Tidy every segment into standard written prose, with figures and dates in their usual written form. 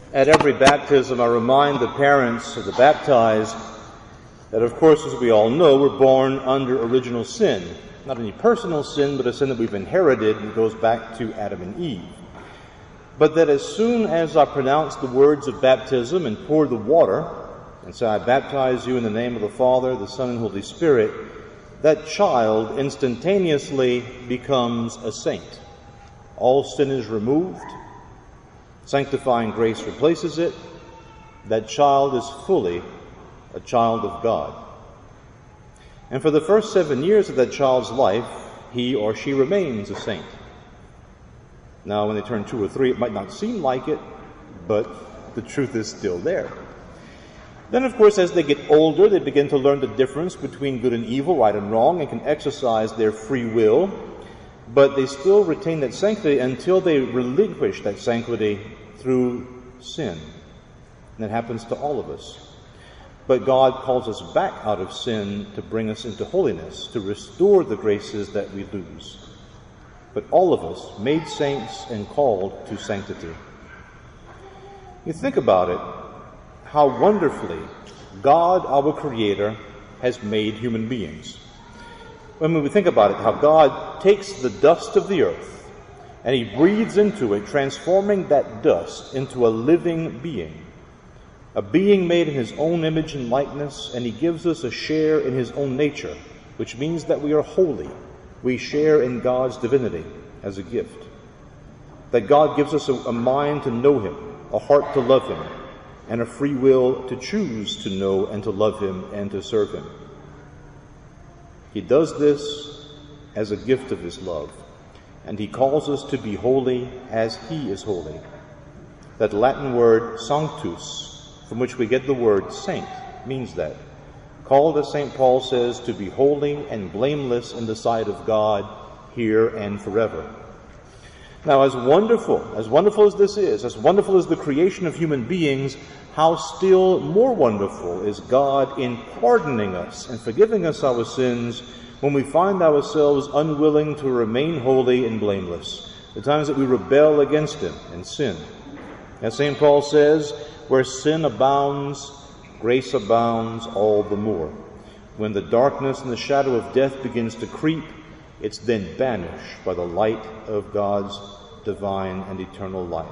At every baptism, I remind the parents of the baptized that, of course, as we all know, we're born under original sin. Not any personal sin, but a sin that we've inherited and goes back to Adam and Eve. But that as soon as I pronounce the words of baptism and pour the water, and say, I baptize you in the name of the Father, the Son, and Holy Spirit, that child instantaneously becomes a saint. All sin is removed. Sanctifying grace replaces it. That child is fully a child of God. And for the first 7 years of that child's life, he or she remains a saint. Now, when they turn 2 or 3, it might not seem like it, but the truth is still there. Then, of course, as they get older, they begin to learn the difference between good and evil, right and wrong, and can exercise their free will, but they still retain that sanctity until they relinquish that sanctity through sin. And that happens to all of us. But God calls us back out of sin to bring us into holiness, to restore the graces that we lose. But all of us made saints and called to sanctity. You think about it, how wonderfully God, our Creator, has made human beings. When we think about it, how God takes the dust of the earth and He breathes into it, transforming that dust into a living being. A being made in His own image and likeness, and He gives us a share in His own nature, which means that we are holy. We share in God's divinity as a gift. That God gives us a mind to know Him, a heart to love Him, and a free will to choose to know and to love Him and to serve Him. He does this as a gift of His love, and He calls us to be holy as He is holy. That Latin word sanctus, from which we get the word saint, means that. Called, as St. Paul says, to be holy and blameless in the sight of God here and forever. Now, as wonderful as this is, as wonderful as the creation of human beings, how still more wonderful is God in pardoning us and forgiving us our sins when we find ourselves unwilling to remain holy and blameless, the times that we rebel against Him and sin. As St. Paul says, where sin abounds, grace abounds all the more. When the darkness and the shadow of death begins to creep, it's then banished by the light of God's divine and eternal life.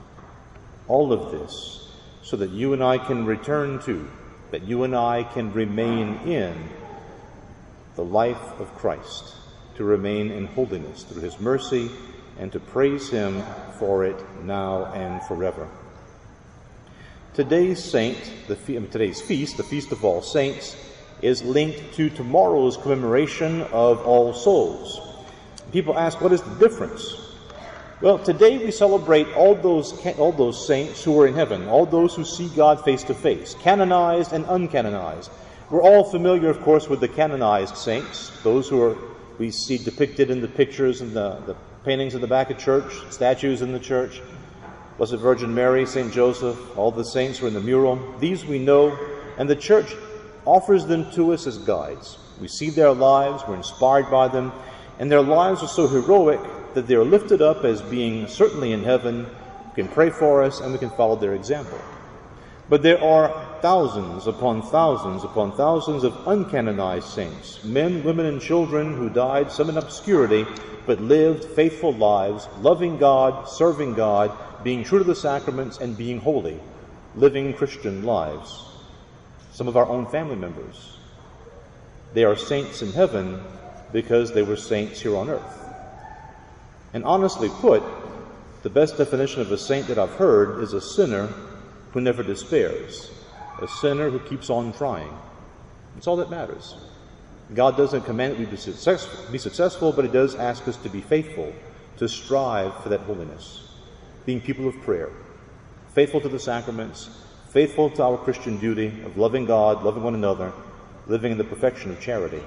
All of this so that you and I can return to, that you and I can remain in the life of Christ, to remain in holiness through His mercy, and to praise Him for it now and forever. Today's feast, the Feast of All Saints, is linked to tomorrow's commemoration of All Souls. People ask, what is the difference? Well, today we celebrate all those saints who are in heaven, all those who see God face to face, canonized and uncanonized. We're all familiar, of course, with the canonized saints, those we see depicted in the pictures and the paintings in the back of church, statues in the church. Blessed Virgin Mary, St. Joseph, all the saints who are in the mural. These we know, and the Church offers them to us as guides. We see their lives, we're inspired by them, and their lives are so heroic that they are lifted up as being certainly in heaven. We can pray for us, and we can follow their example. But there are thousands upon thousands upon thousands of uncanonized saints, men, women, and children who died, some in obscurity, but lived faithful lives, loving God, serving God, being true to the sacraments, and being holy, living Christian lives. Some of our own family members. They are saints in heaven because they were saints here on earth. And honestly put, the best definition of a saint that I've heard is a sinner who never despairs, a sinner who keeps on trying. That's all that matters. God doesn't command that we be successful, but He does ask us to be faithful, to strive for that holiness. Being people of prayer, faithful to the sacraments, faithful to our Christian duty of loving God, loving one another, living in the perfection of charity.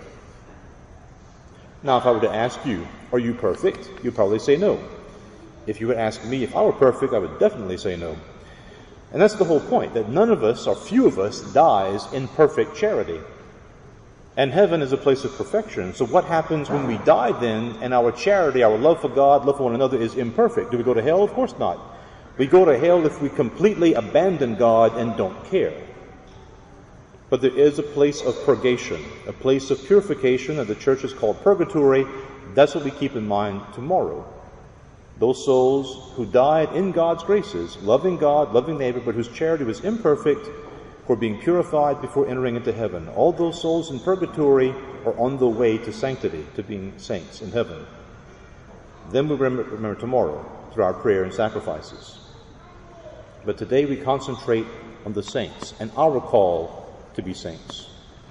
Now, if I were to ask you, are you perfect? You'd probably say no. If you would ask me if I were perfect, I would definitely say no. And that's the whole point, that none of us, or few of us, dies in perfect charity. And heaven is a place of perfection. So what happens when we die then, and our charity, our love for God, love for one another is imperfect? Do we go to hell? Of course not. We go to hell if we completely abandon God and don't care. But there is a place of purgation, a place of purification that the church has called purgatory. That's what we keep in mind tomorrow. Those souls who died in God's graces, loving God, loving neighbor, but whose charity was imperfect, were being purified before entering into heaven. All those souls in purgatory are on the way to sanctity, to being saints in heaven. Then we remember tomorrow through our prayer and sacrifices. But today we concentrate on the saints and our call to be saints.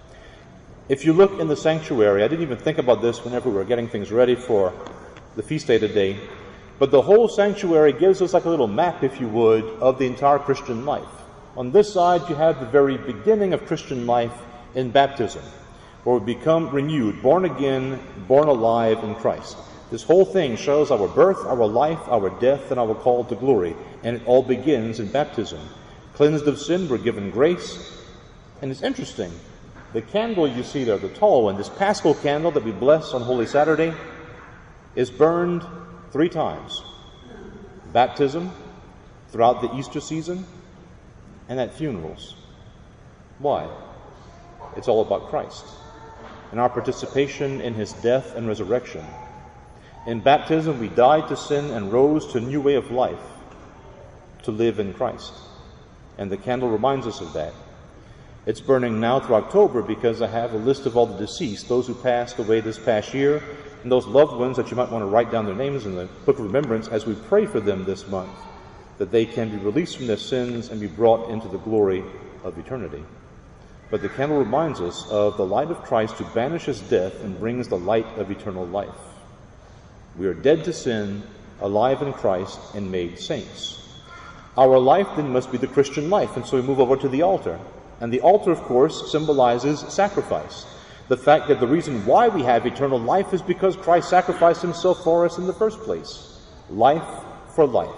If you look in the sanctuary, I didn't even think about this whenever we were getting things ready for the feast day today, but the whole sanctuary gives us like a little map, if you would, of the entire Christian life. On this side, you have the very beginning of Christian life in baptism, where we become renewed, born again, born alive in Christ. This whole thing shows our birth, our life, our death, and our call to glory. And it all begins in baptism. Cleansed of sin, we're given grace. And it's interesting. The candle you see there, the tall one, this Paschal candle that we bless on Holy Saturday, is burned 3 times. Baptism, throughout the Easter season, and at funerals. Why? It's all about Christ and our participation in his death and resurrection. In baptism, we died to sin and rose to a new way of life, to live in Christ. And the candle reminds us of that. It's burning now through October because I have a list of all the deceased, those who passed away this past year, and those loved ones that you might want to write down their names in the Book of Remembrance as we pray for them this month, that they can be released from their sins and be brought into the glory of eternity. But the candle reminds us of the light of Christ who banishes death and brings the light of eternal life. We are dead to sin, alive in Christ, and made saints. Our life then must be the Christian life, and so we move over to the altar. And the altar, of course, symbolizes sacrifice. The fact that the reason why we have eternal life is because Christ sacrificed himself for us in the first place. Life for life.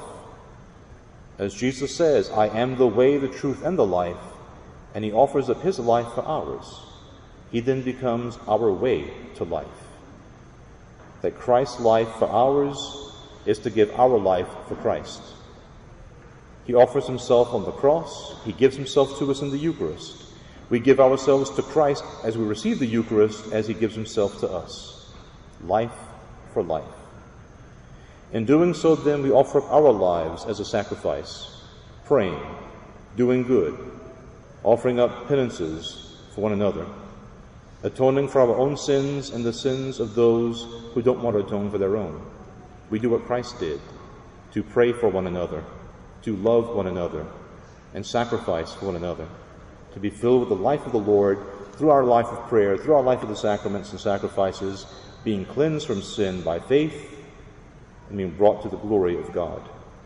As Jesus says, I am the way, the truth, and the life, and he offers up his life for ours. He then becomes our way to life. That Christ's life for ours is to give our life for Christ. He offers himself on the cross. He gives himself to us in the Eucharist. We give ourselves to Christ as we receive the Eucharist, as he gives himself to us. Life for life. In doing so, then, we offer up our lives as a sacrifice, praying, doing good, offering up penances for one another, atoning for our own sins and the sins of those who don't want to atone for their own. We do what Christ did, to pray for one another, to love one another, and sacrifice for one another, to be filled with the life of the Lord through our life of prayer, through our life of the sacraments and sacrifices, being cleansed from sin by faith and being brought to the glory of God.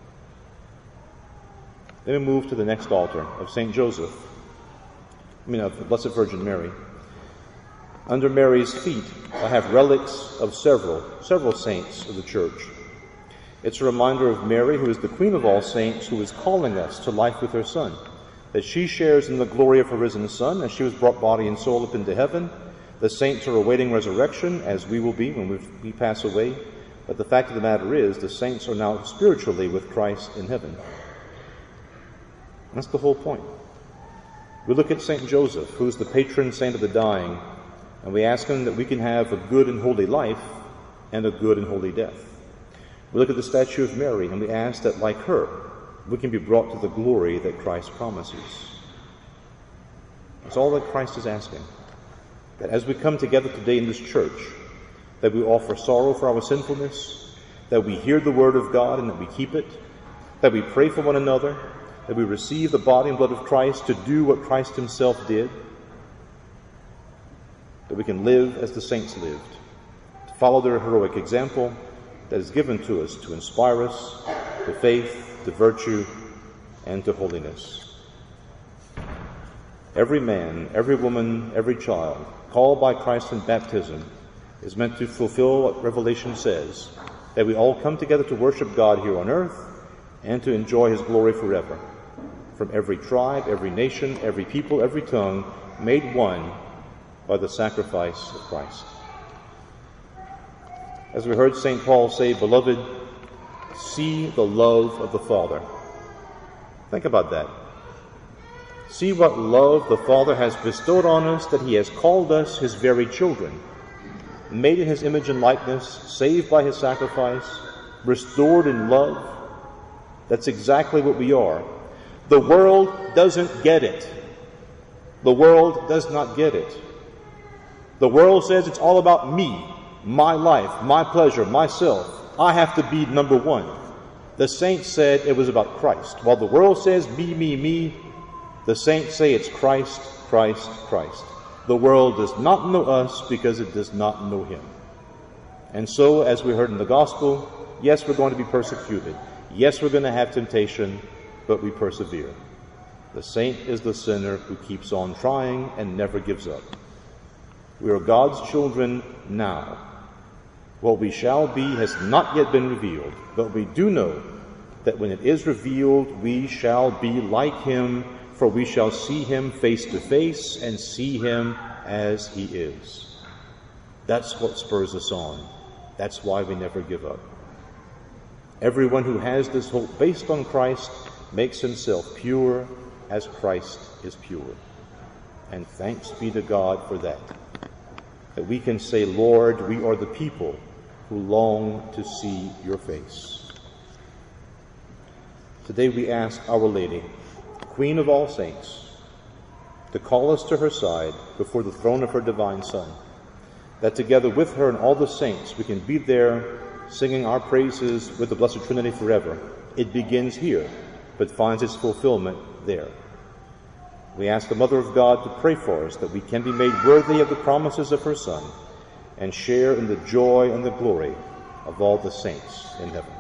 Then we move to the next altar of St. Joseph, of the Blessed Virgin Mary. Under Mary's feet, I have relics of several saints of the Church. It's a reminder of Mary, who is the Queen of all saints, who is calling us to life with her Son, that she shares in the glory of her risen Son, as she was brought body and soul up into heaven. The saints are awaiting resurrection, as we will be when we pass away. But the fact of the matter is, the saints are now spiritually with Christ in heaven. That's the whole point. We look at St. Joseph, who is the patron saint of the dying, and we ask him that we can have a good and holy life and a good and holy death. We look at the statue of Mary, and we ask that, like her, we can be brought to the glory that Christ promises. That's all that Christ is asking. That as we come together today in this church, that we offer sorrow for our sinfulness, that we hear the word of God and that we keep it, that we pray for one another, that we receive the body and blood of Christ to do what Christ himself did, that we can live as the saints lived, to follow their heroic example that is given to us to inspire us to faith, to virtue, and to holiness. Every man, every woman, every child called by Christ in baptism is meant to fulfill what Revelation says, that we all come together to worship God here on earth and to enjoy his glory forever. From every tribe, every nation, every people, every tongue, made one by the sacrifice of Christ. As we heard St. Paul say, Beloved, see the love of the Father Think about that. See what love the Father has bestowed on us, that he has called us his very children, made in his image and likeness, saved by his sacrifice, restored in love. That's exactly what we are. The world doesn't get it. The world does not get it. The world says it's all about me, my life, my pleasure, myself. I have to be number one. The saints said it was about Christ. While the world says me, me, me, the saints say it's Christ, Christ, Christ. The world does not know us because it does not know him. And so, as we heard in the gospel, yes, we're going to be persecuted. Yes, we're going to have temptation, but we persevere. The saint is the sinner who keeps on trying and never gives up. We are God's children now. What we shall be has not yet been revealed, but we do know that when it is revealed, we shall be like him, for we shall see him face to face and see him as he is. That's what spurs us on. That's why we never give up. Everyone who has this hope based on Christ makes himself pure as Christ is pure. And thanks be to God for that. That we can say, Lord, we are the people who long to see your face. Today we ask Our Lady, Queen of all saints, to call us to her side before the throne of her divine Son, that together with her and all the saints we can be there singing our praises with the Blessed Trinity forever. It begins here, but finds its fulfillment there. We ask the Mother of God to pray for us that we can be made worthy of the promises of her Son and share in the joy and the glory of all the saints in heaven.